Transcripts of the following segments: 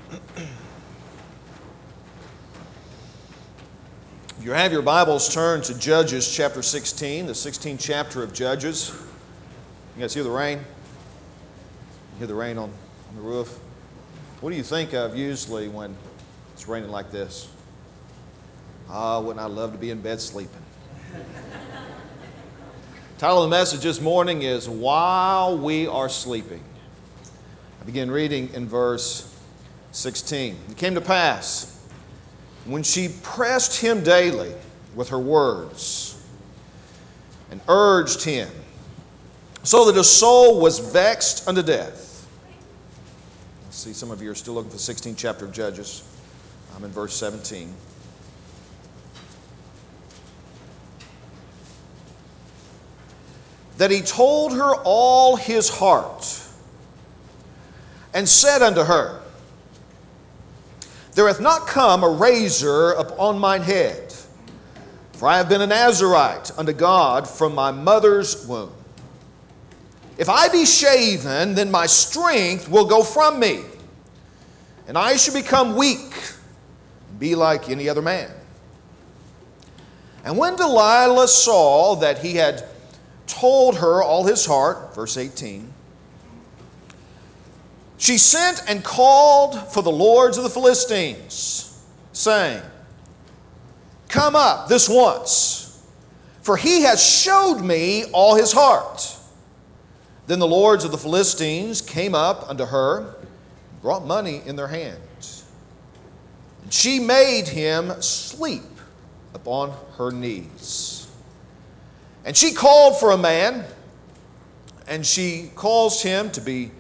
You have your Bibles turned to Judges chapter 16, the 16th chapter of Judges. You guys hear the rain? You hear the rain on the roof? What do you think of usually when it's raining like this? Wouldn't I love to be in bed sleeping? Title of the message this morning is While We Are Sleeping. I begin reading in verse 16. It came to pass, when she pressed him daily with her words and urged him, so that his soul was vexed unto death. I see some of you are still looking for the 16th chapter of Judges. I'm in verse 17. That he told her all his heart, and said unto her, There hath not come a razor upon mine head, for I have been a Nazarite unto God from my mother's womb. If I be shaven, then my strength will go from me, and I shall become weak, and be like any other man. And when Delilah saw that he had told her all his heart, verse 18, she sent and called for the lords of the Philistines, saying, Come up this once, for he has showed me all his heart. Then the lords of the Philistines came up unto her, and brought money in their hands. And she made him sleep upon her knees. And she called for a man, and she caused him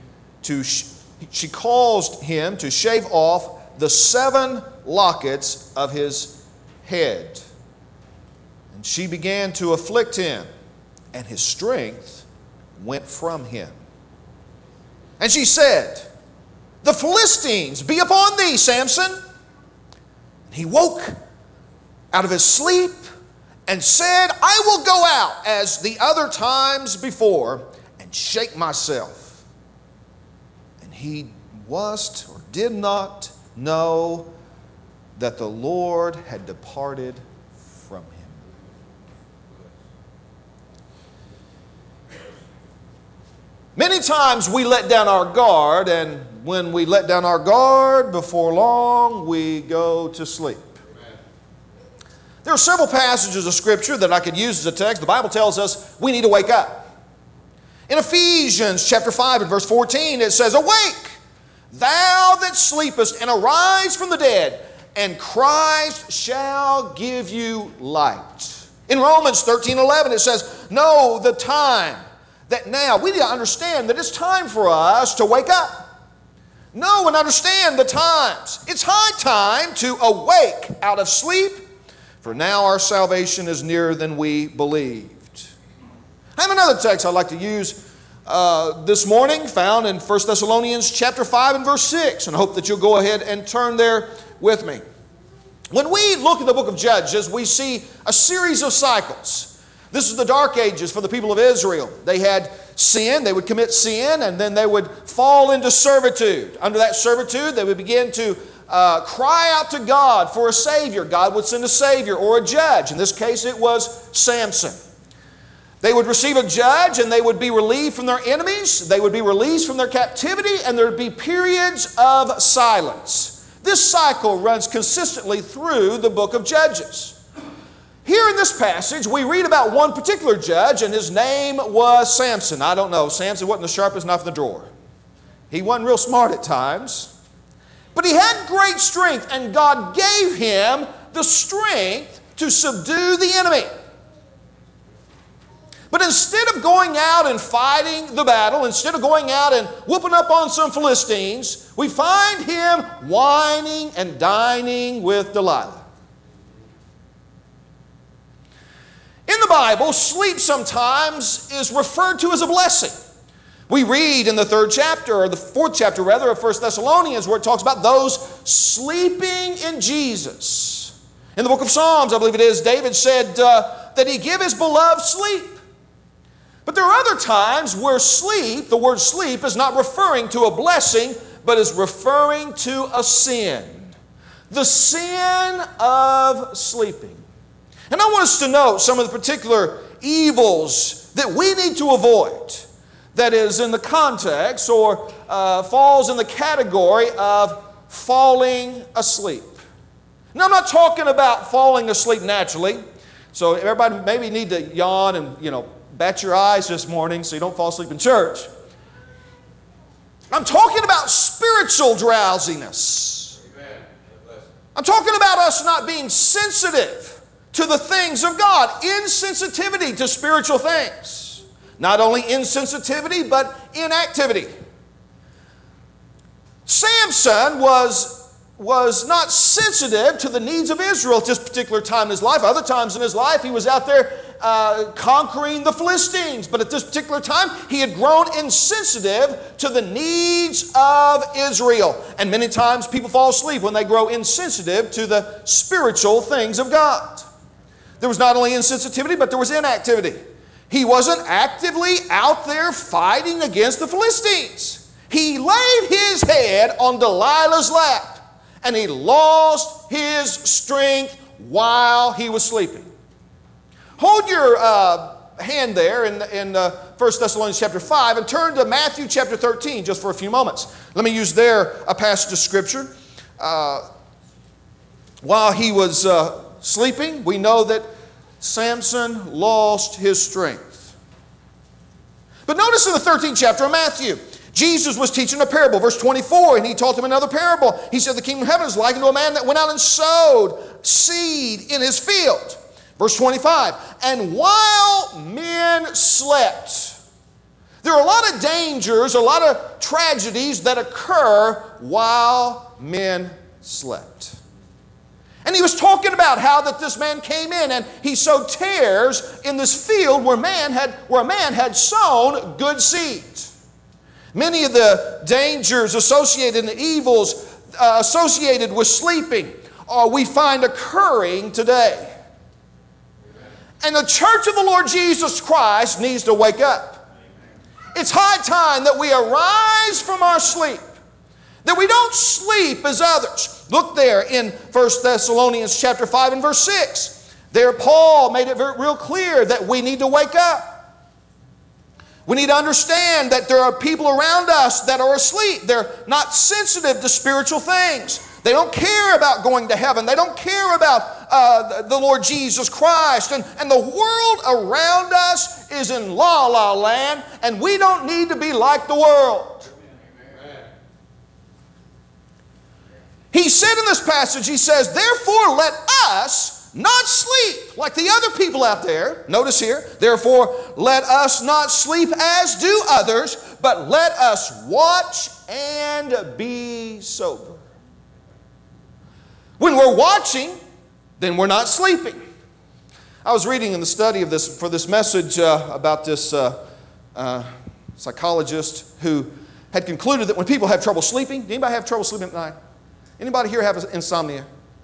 to shave off the 7 lockets of his head. And she began to afflict him, and his strength went from him. And she said, The Philistines be upon thee, Samson. And he woke out of his sleep and said, I will go out as the other times before and shake myself. And he did not know that the Lord had departed from him. Many times we let down our guard, and when we let down our guard, before long we go to sleep. There are several passages of Scripture that I could use as a text. The Bible tells us we need to wake up. In Ephesians chapter 5 and verse 14, it says, Awake, thou that sleepest, and arise from the dead, and Christ shall give you light. In Romans 13:11, it says, Know the time that now. We need to understand that it's time for us to wake up. Know and understand the times. It's high time to awake out of sleep, for now our salvation is nearer than we believed. I have another text I'd like to use this morning, found in 1 Thessalonians chapter 5 and verse 6, and I hope that you'll go ahead and turn there with me. When we look at the book of Judges, we see a series of cycles. This is the dark ages for the people of Israel. They had sin, they would commit sin, and then they would fall into servitude. Under that servitude, they would begin to cry out to God for a Savior. God would send a Savior or a judge. In this case, it was Samson. They would receive a judge, and they would be relieved from their enemies. They would be released from their captivity, and there would be periods of silence. This cycle runs consistently through the book of Judges. Here in this passage, we read about one particular judge, and his name was Samson. I don't know, Samson wasn't the sharpest knife in the drawer. He wasn't real smart at times. But he had great strength, and God gave him the strength to subdue the enemy. But instead of going out and fighting the battle, instead of going out and whooping up on some Philistines, we find him whining and dining with Delilah. In the Bible, sleep sometimes is referred to as a blessing. We read in the 3rd chapter, or the 4th chapter rather, of 1 Thessalonians, where it talks about those sleeping in Jesus. In the book of Psalms, I believe it is, David said that he give his beloved sleep. But there are other times where sleep, the word sleep, is not referring to a blessing, but is referring to a sin. The sin of sleeping. And I want us to note some of the particular evils that we need to avoid. That is in the context or falls in the category of falling asleep. Now, I'm not talking about falling asleep naturally. So everybody maybe need to yawn and, bat your eyes this morning so you don't fall asleep in church. I'm talking about spiritual drowsiness. Amen. I'm talking about us not being sensitive to the things of God. Insensitivity to spiritual things. Not only insensitivity, but inactivity. Samson was not sensitive to the needs of Israel at this particular time in his life. Other times in his life, he was out there conquering the Philistines. But at this particular time, he had grown insensitive to the needs of Israel. And many times people fall asleep when they grow insensitive to the spiritual things of God. There was not only insensitivity, but there was inactivity. He wasn't actively out there fighting against the Philistines. He laid his head on Delilah's lap. And he lost his strength while he was sleeping. Hold your hand there in 1 Thessalonians chapter 5 and turn to Matthew chapter 13 just for a few moments. Let me use there a passage of Scripture. While he was sleeping, we know that Samson lost his strength. But notice in the 13th chapter of Matthew, Jesus was teaching a parable, verse 24, and he taught them another parable. He said, the kingdom of heaven is likened to a man that went out and sowed seed in his field. Verse 25, and while men slept. There are a lot of dangers, a lot of tragedies that occur while men slept. And he was talking about how that this man came in and he sowed tares in this field where a man had sown good seed. Many of the dangers associated and the evils associated with sleeping we find occurring today. And the church of the Lord Jesus Christ needs to wake up. It's high time that we arise from our sleep, that we don't sleep as others. Look there in 1 Thessalonians chapter 5 and verse 6. There Paul made it real clear that we need to wake up. We need to understand that there are people around us that are asleep. They're not sensitive to spiritual things. They don't care about going to heaven. They don't care about the Lord Jesus Christ. And the world around us is in la-la land, and we don't need to be like the world. Amen. He said in this passage, he says, therefore let us not sleep like the other people out there. Notice here, therefore let us not sleep as do others, but let us watch and be sober. When we're watching, then we're not sleeping. I was reading in the study of this for this message about this psychologist who had concluded that when people have trouble sleeping, anybody have trouble sleeping at night? Anybody here have insomnia?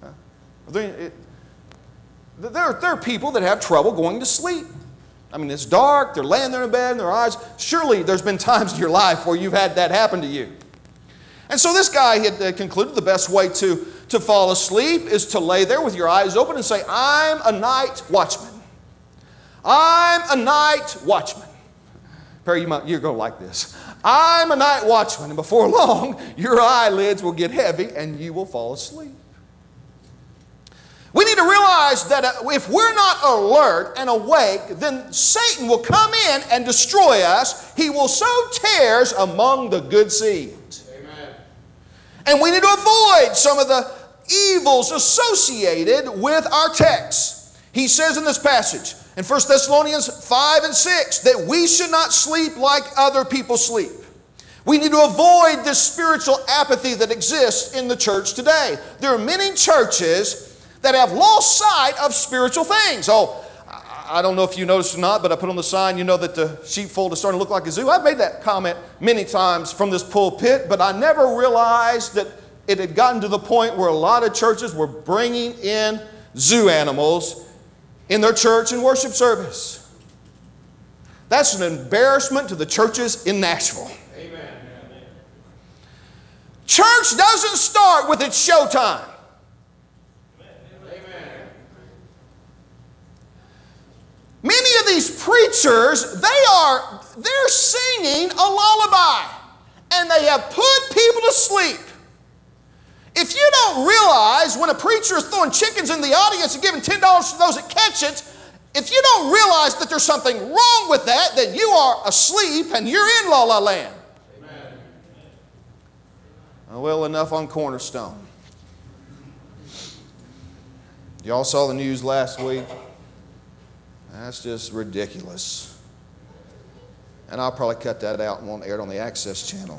There are people that have trouble going to sleep. I mean, it's dark, they're laying there in bed, and their eyes. Surely there's been times in your life where you've had that happen to you. And so this guy had concluded the best way to fall asleep is to lay there with your eyes open and say, I'm a night watchman. I'm a night watchman. Perry, you're going to like this. I'm a night watchman, and before long, your eyelids will get heavy and you will fall asleep. We need to realize that if we're not alert and awake, then Satan will come in and destroy us. He will sow tares among the good seed. Amen. And we need to avoid some of the evils associated with our text. He says in this passage, in 1 Thessalonians 5 and 6, that we should not sleep like other people sleep. We need to avoid this spiritual apathy that exists in the church today. There are many churches that have lost sight of spiritual things. Oh, I don't know if you noticed or not, but I put on the sign, you know that the sheepfold is starting to look like a zoo. I've made that comment many times from this pulpit, but I never realized that it had gotten to the point where a lot of churches were bringing in zoo animals in their church and worship service. That's an embarrassment to the churches in Nashville. Amen. Church doesn't start with its showtime. Many of these preachers, they're singing a lullaby, and they have put people to sleep. If you don't realize when a preacher is throwing chickens in the audience and giving $10 to those that catch it, if you don't realize that there's something wrong with that, then you are asleep and you're in La La Land. Amen. Well, enough on Cornerstone. Y'all saw the news last week? That's just ridiculous. And I'll probably cut that out and won't air it on the Access channel.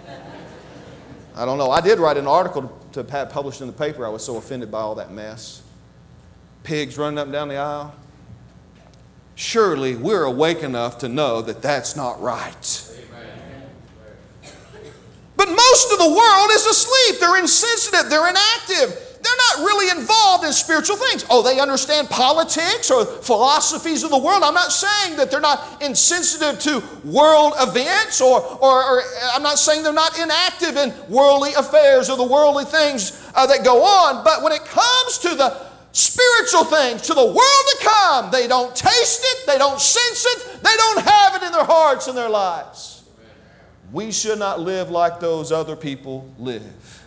I don't know. I did write an article to have published in the paper. I was so offended by all that mess. Pigs running up and down the aisle. Surely we're awake enough to know that that's not right. Amen. But most of the world is asleep. They're insensitive. They're inactive. They're not really involved in spiritual things. Oh, they understand politics or philosophies of the world. I'm not saying that they're not insensitive to world events or I'm not saying they're not inactive in worldly affairs or the worldly things that go on. But when it comes to the spiritual things, to the world to come, they don't taste it, they don't sense it, they don't have it in their hearts and their lives. We should not live like those other people live.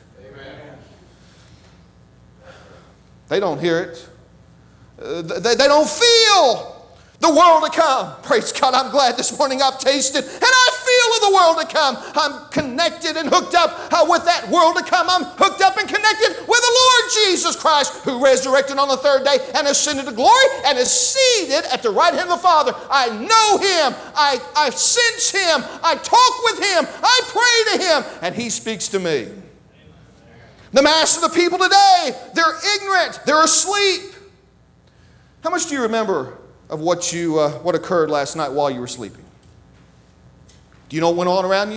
They don't hear it. They don't feel the world to come. Praise God, I'm glad this morning I've tasted and I feel of the world to come. I'm connected and hooked up with that world to come. I'm hooked up and connected with the Lord Jesus Christ, who resurrected on the third day and ascended to glory and is seated at the right hand of the Father. I know Him. I sense Him. I talk with Him. I pray to Him, and He speaks to me. The mass of the people today, they're ignorant, they're asleep. How much do you remember of what occurred last night while you were sleeping? Do you know what went on around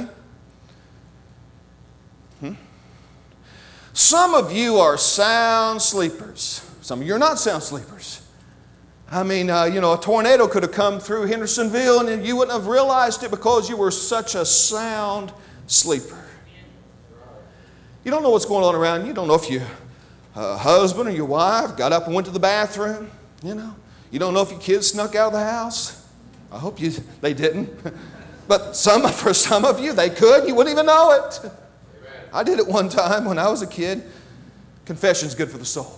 you? Some of you are sound sleepers. Some of you are not sound sleepers. I mean, a tornado could have come through Hendersonville and you wouldn't have realized it because you were such a sound sleeper. You don't know what's going on around you. You don't know if your husband or your wife got up and went to the bathroom. You don't know if your kids snuck out of the house. I hope they didn't. But for some of you, they could. You wouldn't even know it. Amen. I did it one time when I was a kid. Confession's good for the soul.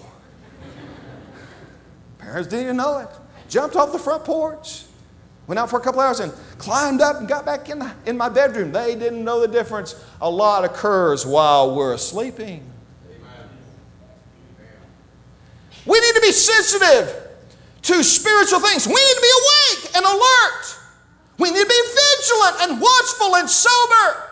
Parents didn't even know it. Jumped off the front porch. Went out for a couple hours and climbed up and got back in my bedroom. They didn't know the difference. A lot occurs while we're sleeping. Amen. We need to be sensitive to spiritual things. We need to be awake and alert. We need to be vigilant and watchful and sober.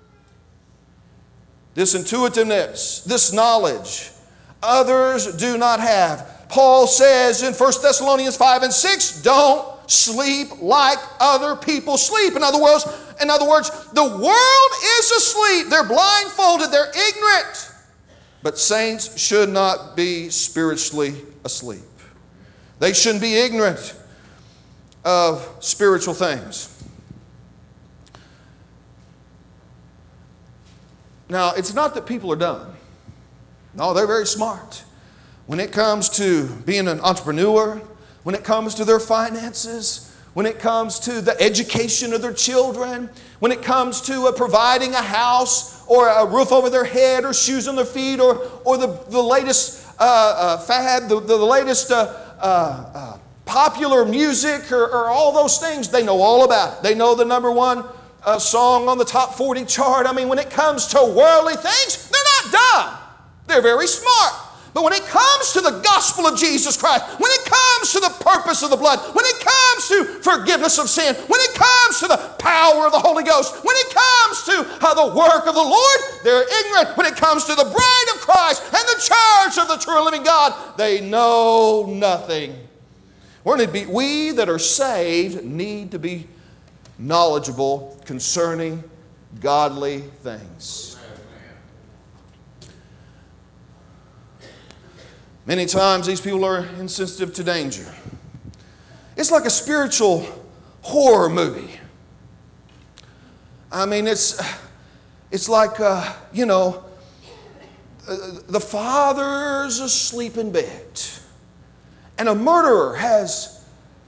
This intuitiveness, this knowledge, others do not have. Paul says in 1 Thessalonians 5 and 6, don't sleep like other people sleep. In other words, the world is asleep. They're blindfolded. They're ignorant. But saints should not be spiritually asleep. They shouldn't be ignorant of spiritual things. Now, it's not that people are dumb. No, they're very smart. When it comes to being an entrepreneur, when it comes to their finances, when it comes to the education of their children, when it comes to providing a house or a roof over their head or shoes on their feet or the latest fad, the latest popular music or all those things, they know all about it. They know the number one song on the top 40 chart. I mean, when it comes to worldly things, they're not dumb. They're very smart. But when it comes to the gospel of Jesus Christ, when it comes to the purpose of the blood, when it comes to forgiveness of sin, when it comes to the power of the Holy Ghost, when it comes to the work of the Lord, they're ignorant. When it comes to the bride of Christ and the church of the true and living God, they know nothing. We that are saved need to be knowledgeable concerning godly things. Many times these people are insensitive to danger. It's like a spiritual horror movie. I mean, it's it's like, the father's asleep in bed, and a murderer has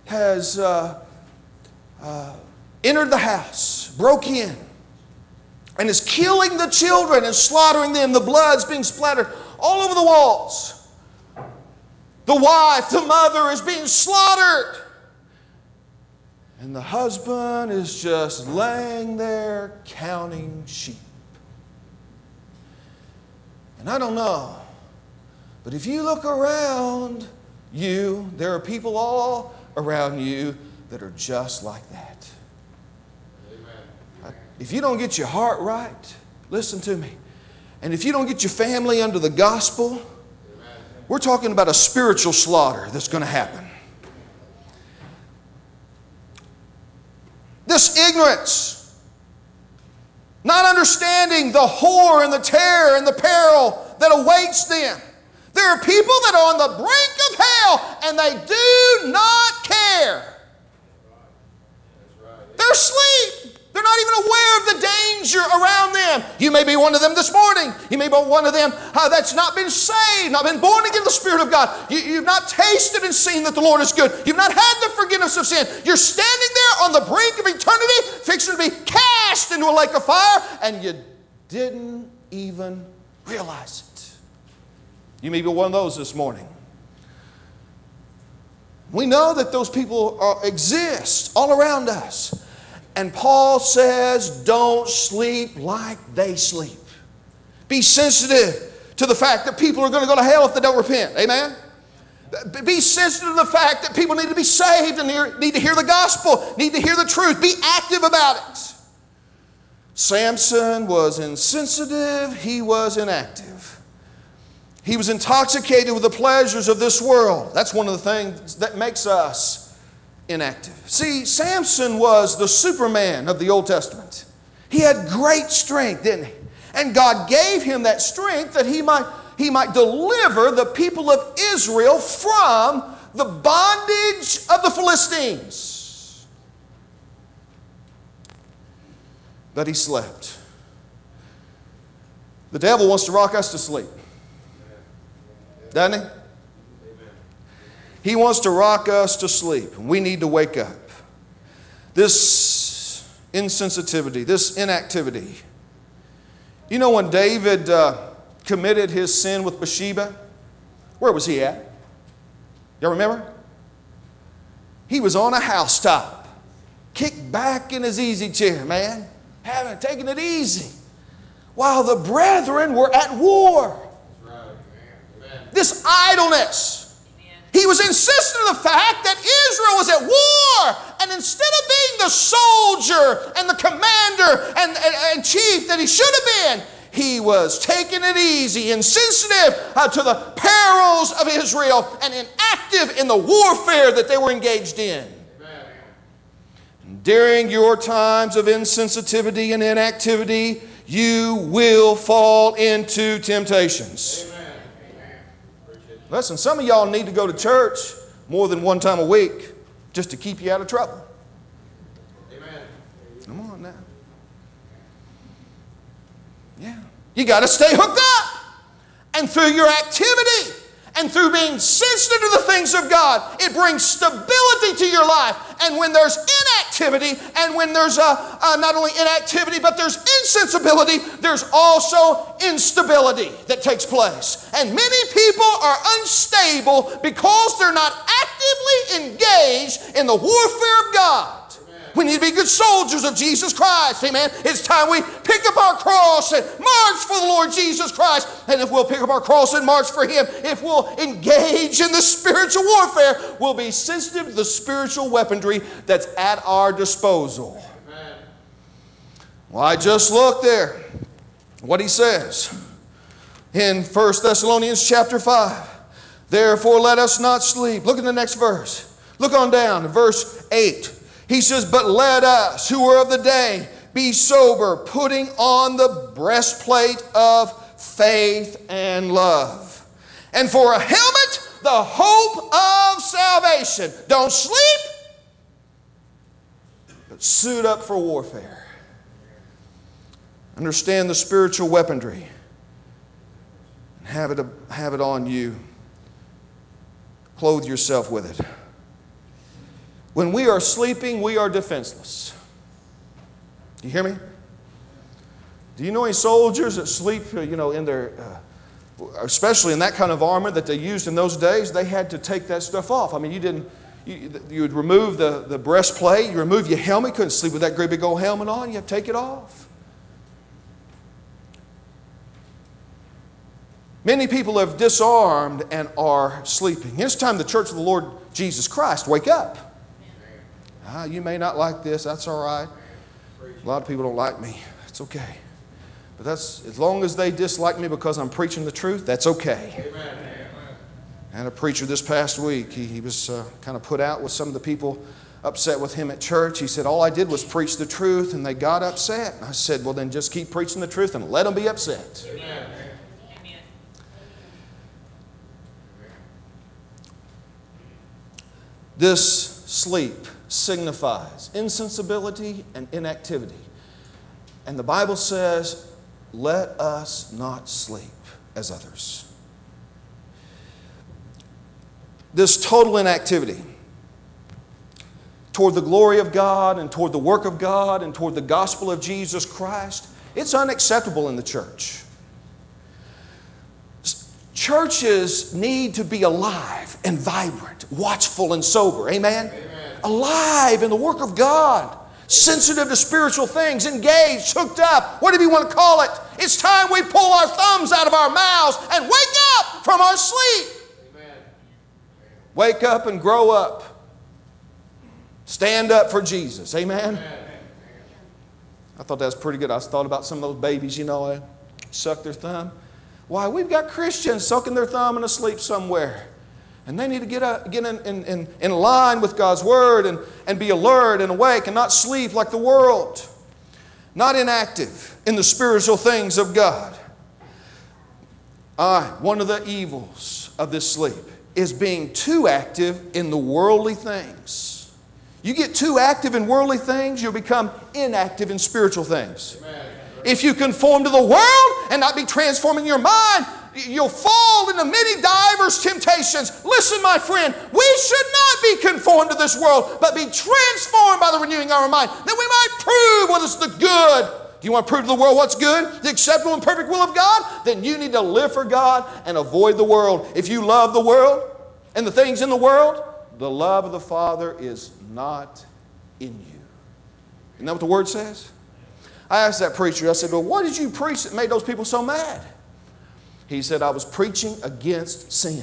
entered the house, broke in, and is killing the children and slaughtering them. The blood's being splattered all over the walls. The wife, the mother, is being slaughtered. And the husband is just laying there counting sheep. And I don't know, but if you look around you, there are people all around you that are just like that. Amen. If you don't get your heart right, listen to me, and if you don't get your family under the gospel, amen, we're talking about a spiritual slaughter that's going to happen. This ignorance, not understanding the horror and the terror and the peril that awaits them. There are people that are on the brink of hell and they do not care. They're asleep. They're not even aware of the danger around them. You may be one of them this morning. You may be one of them that's not been saved, not been born again in the Spirit of God. You've not tasted and seen that the Lord is good. You've not had the forgiveness of sin. You're standing there on the brink of eternity, fixing to be cast into a lake of fire, and you didn't even realize it. You may be one of those this morning. We know that those people exist all around us. And Paul says, don't sleep like they sleep. Be sensitive to the fact that people are going to go to hell if they don't repent. Amen? Be sensitive to the fact that people need to be saved and need to hear the gospel, need to hear the truth. Be active about it. Samson was insensitive. He was inactive. He was intoxicated with the pleasures of this world. That's one of the things that makes us inactive. See, Samson was the Superman of the Old Testament. He had great strength, didn't he? And God gave him that strength that he might deliver the people of Israel from the bondage of the Philistines. But he slept. The devil wants to rock us to sleep, doesn't he? He wants to rock us to sleep. We need to wake up. This insensitivity, this inactivity. You know when David committed his sin with Bathsheba, where was he at? Y'all remember? He was on a housetop, kicked back in his easy chair, man, taking it easy, while the brethren were at war. This idleness. He was insistent on the fact that Israel was at war. And instead of being the soldier and the commander and chief that he should have been, he was taking it easy, insensitive to the perils of Israel and inactive in the warfare that they were engaged in. Amen. During your times of insensitivity and inactivity, you will fall into temptations. Listen, some of y'all need to go to church more than one time a week just to keep you out of trouble. Amen. Come on now. Yeah. You got to stay hooked up. And through your activity and through being sensitive to the things of God, it brings stability to your life. And when there's inactivity, and when there's not only inactivity, but there's insensibility, there's also instability that takes place. And many people are unstable because they're not actively engaged in the warfare of God. We need to be good soldiers of Jesus Christ. Amen. It's time we pick up our cross and march for the Lord Jesus Christ. And if we'll pick up our cross and march for Him, if we'll engage in the spiritual warfare, we'll be sensitive to the spiritual weaponry that's at our disposal. Amen. Well, I just looked there. What he says in 1 Thessalonians chapter 5. Therefore, let us not sleep. Look at the next verse. Look on down to verse 8. He says, but let us, who are of the day, be sober, putting on the breastplate of faith and love. And for a helmet, the hope of salvation. Don't sleep, but suit up for warfare. Understand the spiritual weaponry. And have it on you. Clothe yourself with it. When we are sleeping, we are defenseless. You hear me? Do you know any soldiers that sleep, in their, especially in that kind of armor that they used in those days? They had to take that stuff off. I mean, you would remove the breastplate, you remove your helmet. You couldn't sleep with that great big old helmet on. You have to take it off. Many people have disarmed and are sleeping. It's time the church of the Lord Jesus Christ wake up. You may not like this. That's all right. A lot of people don't like me. It's okay. But that's as long as they dislike me because I'm preaching the truth, that's okay. Amen. I had a preacher this past week. He was kind of put out with some of the people upset with him at church. He said, all I did was preach the truth and they got upset. And I said, well, then just keep preaching the truth and let them be upset. Amen. This sleep signifies insensibility and inactivity. And the Bible says, let us not sleep as others. This total inactivity toward the glory of God and toward the work of God and toward the gospel of Jesus Christ, it's unacceptable in the church. Churches need to be alive and vibrant, watchful and sober. Amen? Amen. Alive in the work of God. Sensitive to spiritual things. Engaged, hooked up. Whatever you want to call it. It's time we pull our thumbs out of our mouths and wake up from our sleep. Amen. Wake up and grow up. Stand up for Jesus. Amen? Amen. I thought that was pretty good. I thought about some of those babies, they suck their thumb. Why, we've got Christians sucking their thumb and asleep somewhere. And they need to get in line with God's Word and be alert and awake and not sleep like the world. Not inactive in the spiritual things of God. One of the evils of this sleep is being too active in the worldly things. You get too active in worldly things, you'll become inactive in spiritual things. Amen. If you conform to the world and not be transforming your mind, you'll fall into many diverse temptations. Listen, my friend, we should not be conformed to this world, but be transformed by the renewing of our mind, that we might prove what is the good. Do you want to prove to the world what's good? The acceptable and perfect will of God? Then you need to live for God and avoid the world. If you love the world and the things in the world, the love of the Father is not in you. Isn't that what the Word says? I asked that preacher, I said, well, what did you preach that made those people so mad? He said, I was preaching against sin.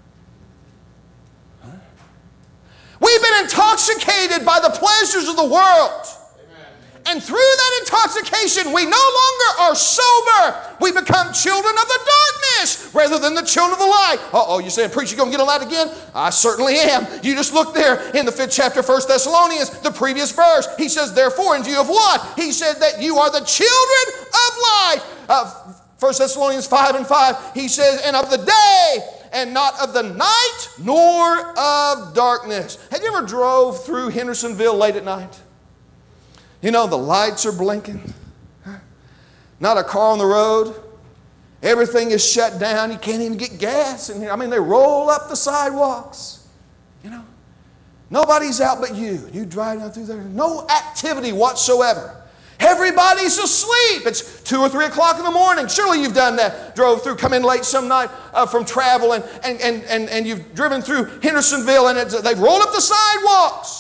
Huh? We've been intoxicated by the pleasures of the world. And through that intoxication, we no longer are sober. We become children of the darkness rather than the children of the light. You're saying, preacher, you going to get on that again? I certainly am. You just look there in the 5th chapter, 1 Thessalonians, the previous verse. He says, therefore, in view of what? He said that you are the children of light. 1 Thessalonians 5:5, he says, and of the day, and not of the night, nor of darkness. Have you ever drove through Hendersonville late at night? The lights are blinking. Not a car on the road. Everything is shut down. You can't even get gas in here. They roll up the sidewalks. Nobody's out but you. You drive down through there. No activity whatsoever. Everybody's asleep. It's 2 or 3 o'clock in the morning. Surely you've done that. Drove through, come in late some night from travel, and you've driven through Hendersonville, and they've rolled up the sidewalks.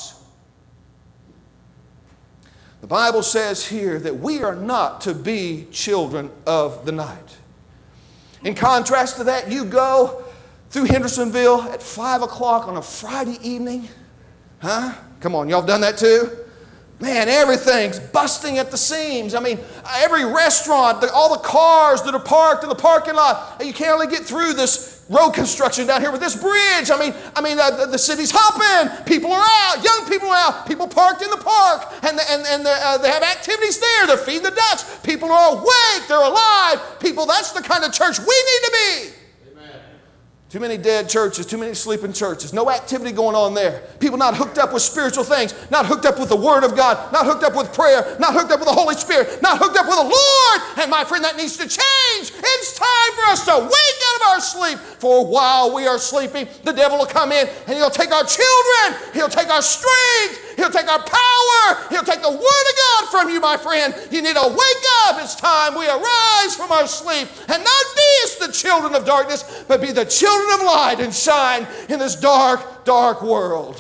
The Bible says here that we are not to be children of the night. In contrast to that, you go through Hendersonville at 5 o'clock on a Friday evening. Come on, y'all have done that too? Man, everything's busting at the seams. Every restaurant, all the cars that are parked in the parking lot, you can't really get through this road construction down here with this bridge. The city's hopping. People are out. Young people are out. People parked in the park, and they have activities there. They're feeding the ducks. People are awake. They're alive. People, that's the kind of church we need to be. Amen. Too many dead churches, too many sleeping churches. No activity going on there. People not hooked up with spiritual things, not hooked up with the Word of God, not hooked up with prayer, not hooked up with the Holy Spirit, not hooked up with the Lord. And my friend, that needs to change. It's time for us to wake out of our sleep. For while we are sleeping, the devil will come in and he'll take our children. He'll take our strength. He'll take our power. He'll take the Word of God from you, my friend. You need to wake up. It's time we arise from our sleep and not be as the children of darkness, but be the children of light and shine in this dark, dark world.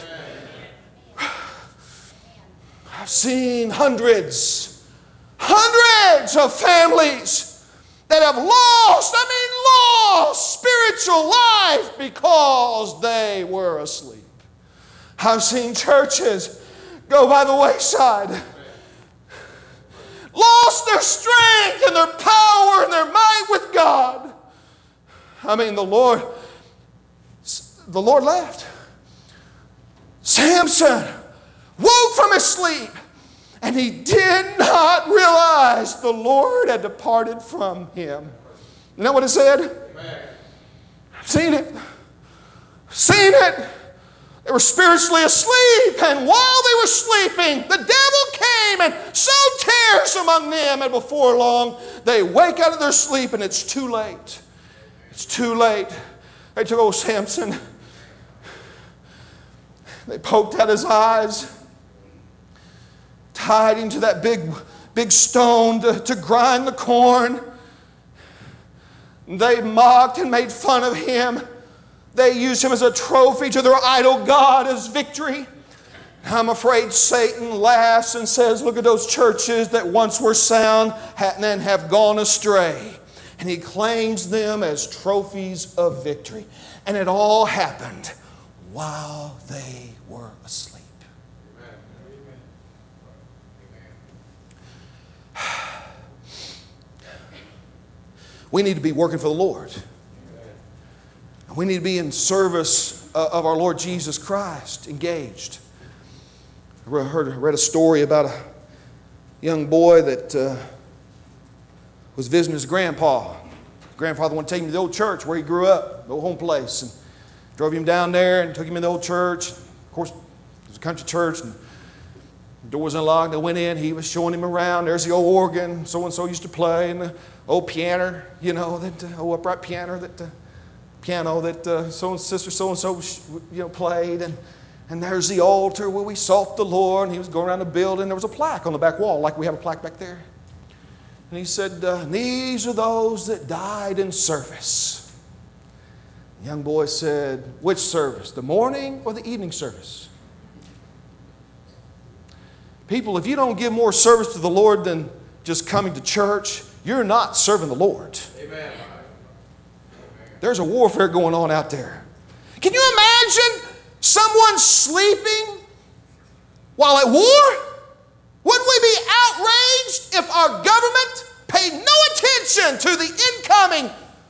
I've seen hundreds of families that have lost spiritual life because they were asleep. I've seen churches go by the wayside, lost their strength and their power and their might with God. I mean, the Lord left. Samson woke from his sleep and he did not realize the Lord had departed from him. You know what it said? Amen. I've seen it. Seen it. They were spiritually asleep, and while they were sleeping, the devil came and sowed tares among them, and before long, they wake out of their sleep, and it's too late. It's too late. They took old Samson. They poked out his eyes, tied him to that big stone to grind the corn. They mocked and made fun of him. They used him as a trophy to their idol god as victory. I'm afraid Satan laughs and says, look at those churches that once were sound and then have gone astray. And he claims them as trophies of victory. And it all happened while they were asleep. We need to be working for the Lord. We need to be in service of our Lord Jesus Christ, engaged. I read a story about a young boy that was visiting his grandpa. His grandfather wanted to take him to the old church where he grew up, the old home place, and drove him down there and took him in the old church. Of course, it was a country church, and the door was unlocked. They went in. He was showing him around. There's the old organ so-and-so used to play, and the old piano, old upright piano that sister so-and-so played. And there's the altar where we sought the Lord. And he was going around the building. There was a plaque on the back wall, like we have a plaque back there. And he said, these are those that died in service. The young boy said, which service? The morning or the evening service? People, if you don't give more service to the Lord than just coming to church, you're not serving the Lord. Amen. There's a warfare going on out there. Can you imagine someone sleeping while at war? Wouldn't we be outraged if our government paid no attention to the incoming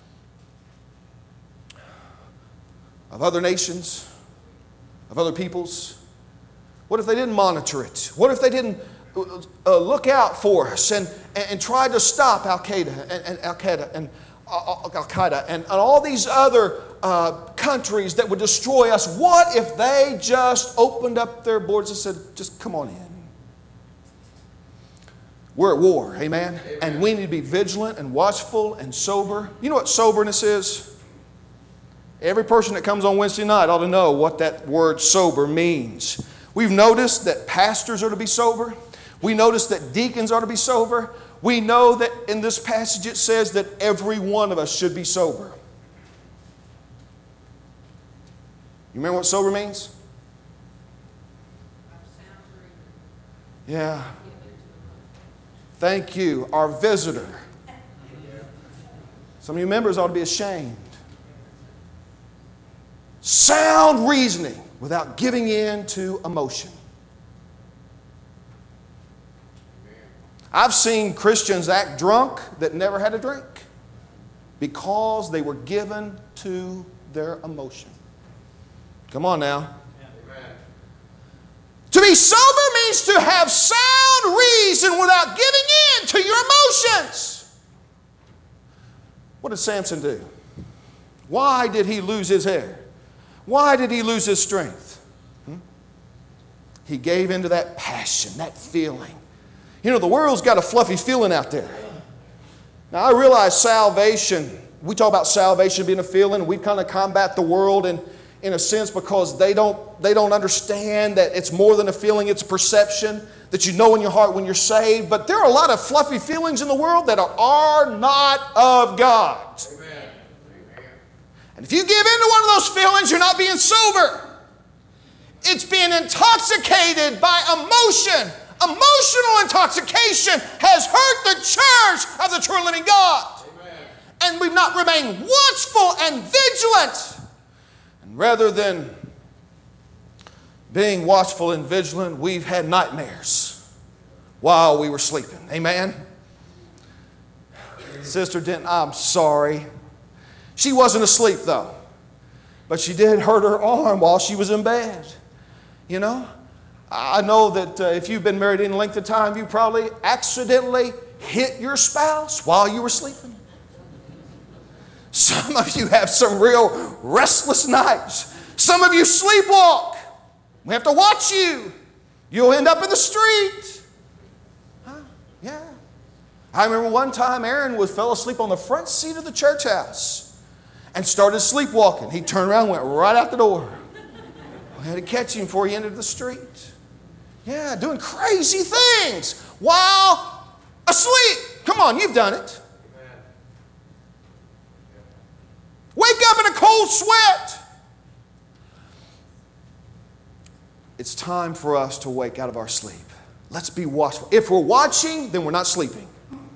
of other nations, of other peoples? What if they didn't monitor it? What if they didn't look out for us and try to stop Al-Qaeda and all these other countries that would destroy us? What if they just opened up their borders and said, just come on in? We're at war, amen? And we need to be vigilant and watchful and sober. You know what soberness is? Every person that comes on Wednesday night ought to know what that word sober means. We've noticed that pastors are to be sober. We notice that deacons are to be sober. We know that in this passage it says that every one of us should be sober. You remember what sober means? Yeah. Thank you, our visitor. Some of you members ought to be ashamed. Sound reasoning without giving in to emotion. I've seen Christians act drunk that never had a drink because they were given to their emotion. Come on now. Amen. To be sober means to have sound reason without giving in to your emotions. What did Samson do? Why did he lose his hair? Why did he lose his strength? He gave into that passion, that feeling. You know, the world's got a fluffy feeling out there. Now, I realize salvation, we talk about salvation being a feeling. We kind of combat the world in a sense because they don't understand that it's more than a feeling, it's a perception that you know in your heart when you're saved. But there are a lot of fluffy feelings in the world that are not of God. Amen. And if you give in to one of those feelings, you're not being sober. It's being intoxicated by emotion. Emotional intoxication has hurt the church of the true living God. Amen. And we've not remained watchful and vigilant. And rather than being watchful and vigilant, we've had nightmares while we were sleeping. Amen? Sister Denton, I'm sorry. She wasn't asleep though. But she did hurt her arm while she was in bed. You know? I know that if you've been married any length of time, you probably accidentally hit your spouse while you were sleeping. Some of you have some real restless nights. Some of you sleepwalk. We have to watch you. You'll end up in the street. Huh? Yeah. I remember one time Aaron fell asleep on the front seat of the church house and started sleepwalking. He turned around and went right out the door. We had to catch him before he entered the street. Yeah, doing crazy things while asleep. Come on, you've done it. Wake up in a cold sweat. It's time for us to wake out of our sleep. Let's be watchful. If we're watching, then we're not sleeping.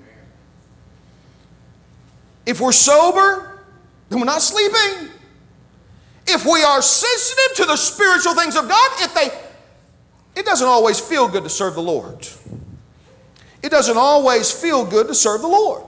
If we're sober, then we're not sleeping. If we are sensitive to the spiritual things of God, it doesn't always feel good to serve the Lord. It doesn't always feel good to serve the Lord.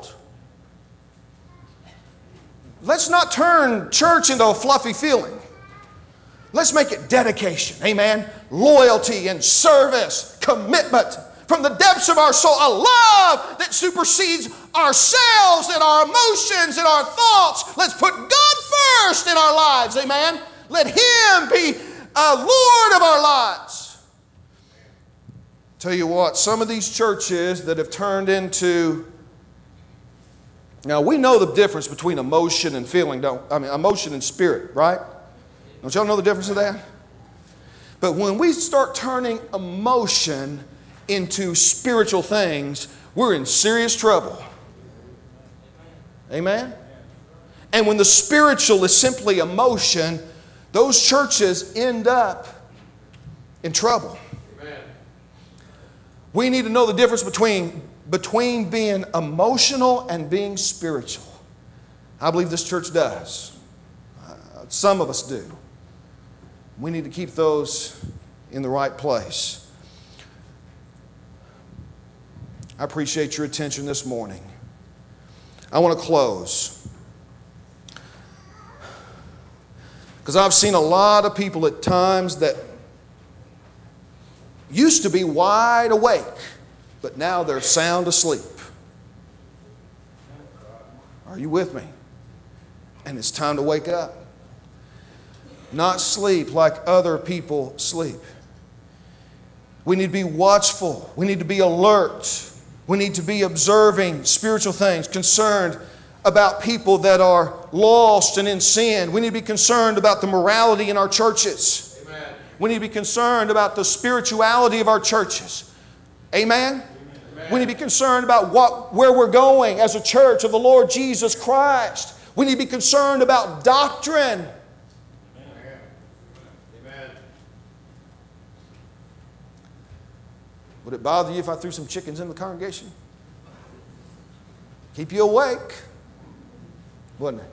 Let's not turn church into a fluffy feeling. Let's make it dedication, amen, loyalty and service, commitment from the depths of our soul, a love that supersedes ourselves and our emotions and our thoughts. Let's put God first in our lives, amen. Let Him be Lord of our lives. Tell you what, some of these churches that have turned into, now we know the difference between emotion and feeling, emotion and spirit, right? Don't y'all know the difference of that? But when we start turning emotion into spiritual things, we're in serious trouble. Amen? And when the spiritual is simply emotion, those churches end up in trouble. Amen. We need to know the difference between being emotional and being spiritual. I believe this church does. Some of us do. We need to keep those in the right place. I appreciate your attention this morning. I want to close, because I've seen a lot of people at times that used to be wide awake, but now they're sound asleep. Are you with me? And it's time to wake up. Not sleep like other people sleep. We need to be watchful. We need to be alert. We need to be observing spiritual things, concerned about people that are lost and in sin. We need to be concerned about the morality in our churches. Amen. We need to be concerned about the spirituality of our churches. Amen? Amen. We need to be concerned about where we're going as a church of the Lord Jesus Christ. We need to be concerned about doctrine. Would it bother you if I threw some chickens in the congregation? Keep you awake, wouldn't it?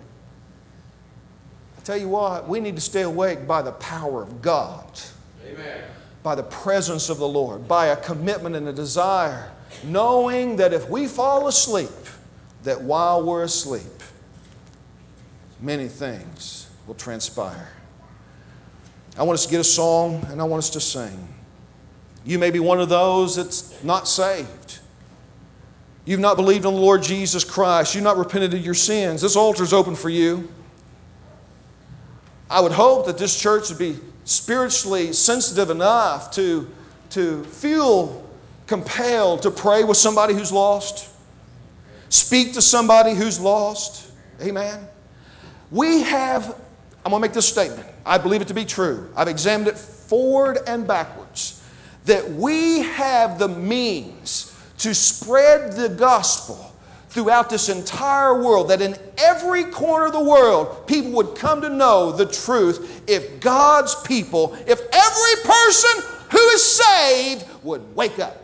I tell you what, we need to stay awake by the power of God. Amen. By the presence of the Lord, by a commitment and a desire, knowing that if we fall asleep, that while we're asleep, many things will transpire. I want us to get a song and I want us to sing. You may be one of those that's not saved. You've not believed on the Lord Jesus Christ. You've not repented of your sins. This altar is open for you. I would hope that this church would be spiritually sensitive enough to feel compelled to pray with somebody who's lost, speak to somebody who's lost. Amen. We have, I'm going to make this statement. I believe it to be true. I've examined it forward and backwards. That we have the means to spread the gospel throughout this entire world, that in every corner of the world, people would come to know the truth if God's people, if every person who is saved would wake up.